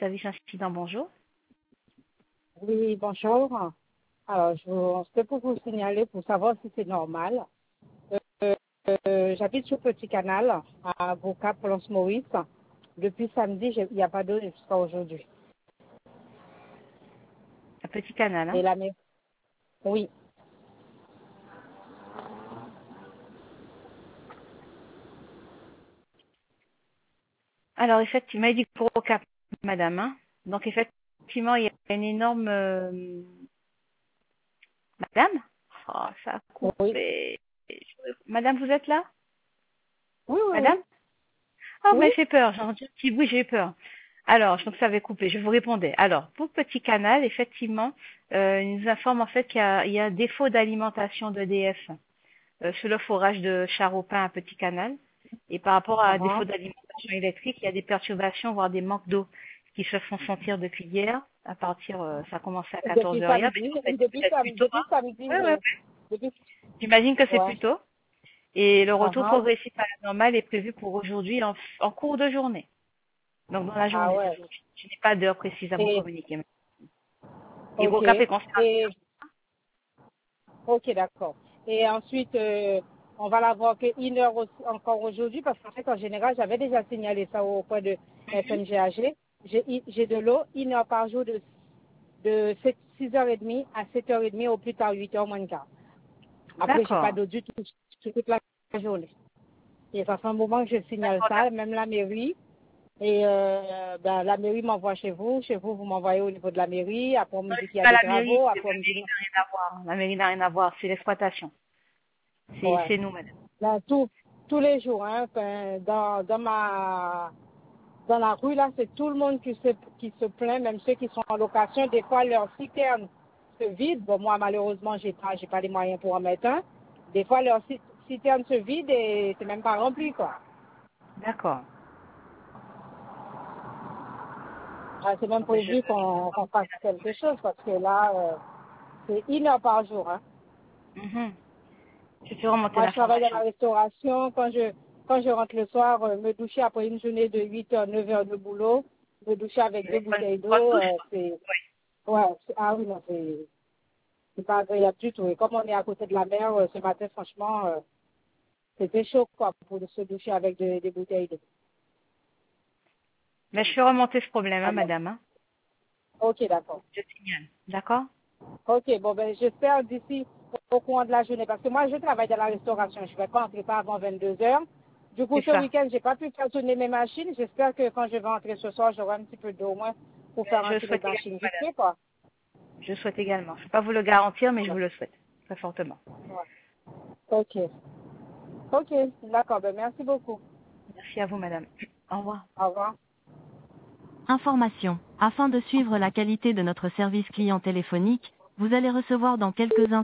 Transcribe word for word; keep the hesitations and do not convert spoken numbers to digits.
service incident, bonjour. Oui, bonjour. Alors, je vous- c'était pour vous signaler, pour savoir si c'est normal. Euh, euh, J'habite sur Petit Canal, à Avocat, Plance Maurice. Depuis samedi, j'ai- il n'y a pas d'eau jusqu'à aujourd'hui. Un petit canal, hein. Et la mer- Oui. Alors, effectivement, il dit pour au cap, madame, hein. Donc, effectivement, il y a une énorme... euh, Madame? Oh, ça a Oui. coupé. Madame, vous êtes là? Oui, oui, Madame? oui. Oh, Oui. mais j'ai peur, j'ai entendu un petit bruit, j'ai eu peur. Alors, donc ça avait coupé, je vous répondais. Alors, pour Petit Canal, effectivement, euh, il nous informe en fait qu'il y a, il y a un défaut d'alimentation d'E D F euh, sur le forage de Charopin à Petit Canal. Et par rapport à un défaut Uh-huh. d'alimentation électrique, il y a des perturbations, voire des manques d'eau qui se font sentir depuis hier. À partir, euh, ça a commencé à quatorze Depuis heures hier, samedi, mais c'est depuis peut-être plus samedi, tôt. depuis samedi, Hein. Ouais, ouais, je- ouais. depuis, J'imagine que c'est ouais. plus tôt. Et le retour Uh-huh. progressif à la normale est prévu pour aujourd'hui en, en cours de journée. Donc dans la Ah journée ouais. d'aujourd'hui. Je n'ai pas d'heure précise à vous Et, communiquer. ok. Hydrocap est conservé. Et, ok, d'accord. Et ensuite, euh, on va l'avoir que une heure aussi- encore aujourd'hui, parce qu'en fait, en général, j'avais déjà signalé ça au point de F N G A G. J'ai j'ai de l'eau une heure par jour de, de six heures trente à sept heures trente, au plus tard huit heures moins quart. Après, j'ai pas D'accord. d'eau du tout sur toute la journée. Et ça fait un moment que je signale D'accord. ça, même la mairie. Et euh, ben, la mairie m'envoie chez vous, chez vous, vous m'envoyez au niveau de la mairie. Après, on me Non, dit qu'il y c'est a pas des la mairie. travaux. c'est- Après, La on me dit mairie n'a rien à voir. La mairie n'a rien à voir. C'est l'exploitation. C'est ouais. c'est nous, madame. Là, tout, tous les jours, hein, enfin, dans, dans ma dans la rue, là, c'est tout le monde qui se, qui se plaint, même ceux qui sont en location. Des fois, leur citerne se vide. Bon, moi, malheureusement, j'ai pas, j'ai pas les moyens pour en mettre un. Des fois, leur ci- citerne se vide et c'est même pas rempli, quoi. D'accord. Ah, c'est même Donc, je... prévu qu'on qu'on fasse quelque chose parce que là, euh, c'est une heure par jour, hein. Mhm. Je fais remonter Moi, je travaille dans la l'information. restauration. Quand je, quand je rentre le soir, euh, me doucher après une journée de huit heures, neuf heures de boulot, me doucher avec deux Bonne, bouteilles bonne d'eau, douche, euh, quoi. c'est, ouais, c'est- ah oui, non, c'est, c'est pas agréable du tout. Et comme on est à côté de la mer, euh, ce matin, franchement, euh, c'était chaud, quoi, pour se doucher avec de- des bouteilles d'eau. Mais je fais remonter ce problème, hein, Ah bon. madame. Hein. Ok, d'accord. Je signale. D'accord? Ok, bon, ben, j'espère d'ici au courant de la journée, parce que moi, je travaille dans la restauration. Je ne vais pas entrer pas avant vingt-deux heures. Du coup, C'est ce ça. week-end, j'ai pas pu faire tourner mes machines. J'espère que quand je vais entrer ce soir, j'aurai un petit peu d'eau au moins pour faire Je le entrer les souhaite également, machines vite madame. fait, quoi. Je le souhaite également. Je ne peux pas vous le garantir, mais je Ouais. vous le souhaite. Très fortement. Ouais. Ok. Ok, d'accord. Ben, merci beaucoup. Merci à vous, madame. Au revoir. Au revoir. Information. Afin de suivre la qualité de notre service client téléphonique, vous allez recevoir dans quelques instants